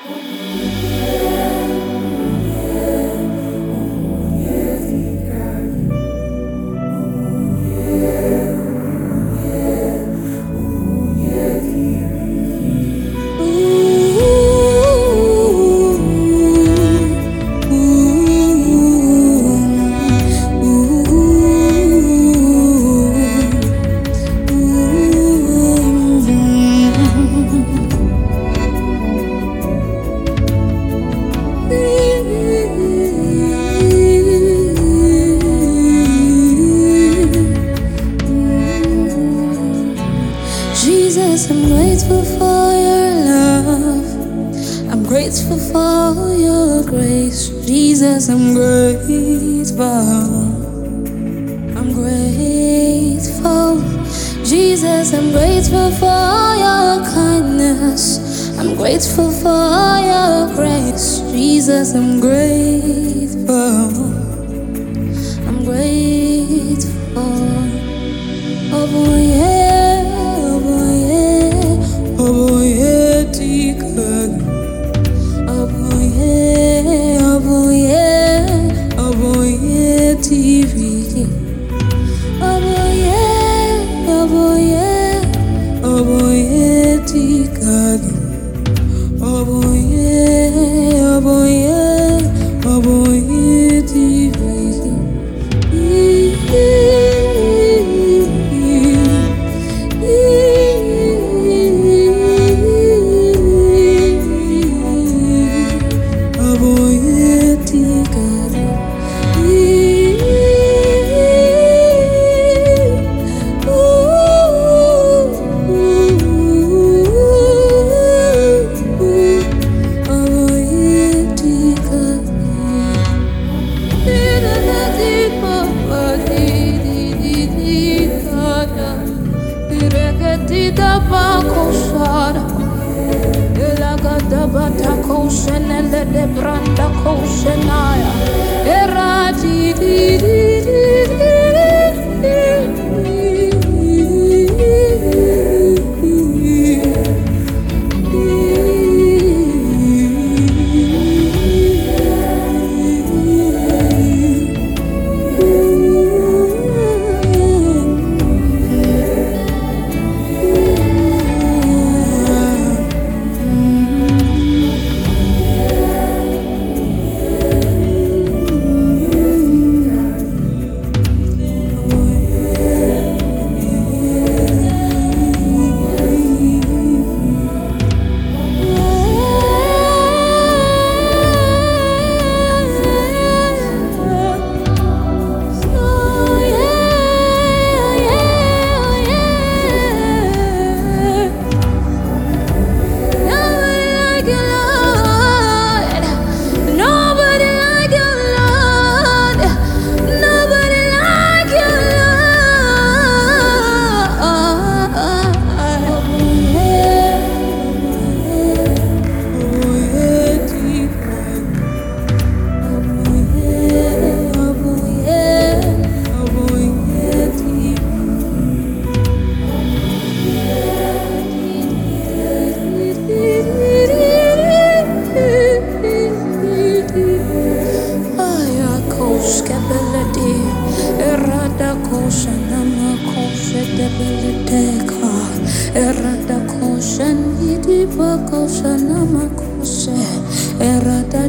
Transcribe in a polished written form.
Jesus, I'm grateful for your love. I'm grateful for your grace. Jesus, I'm grateful. I'm grateful. Jesus, I'm grateful for your kindness. I'm grateful for your grace. Jesus, I'm grateful. I'm grateful. Oh boy, yeah, oh boy, yeah, oh boy, yeah, tika. Oh boy, yeah, oh boy, yeah, oh boy, yeah, TV. Oh boy, yeah, oh boy, yeah, oh boy, yeah, tika. Oh boy, yeah, oh boy, yeah, oh boy, yeah, TV. De branda koshenaya eradi Errada koshan, iti pa koshan, nama kose. Errada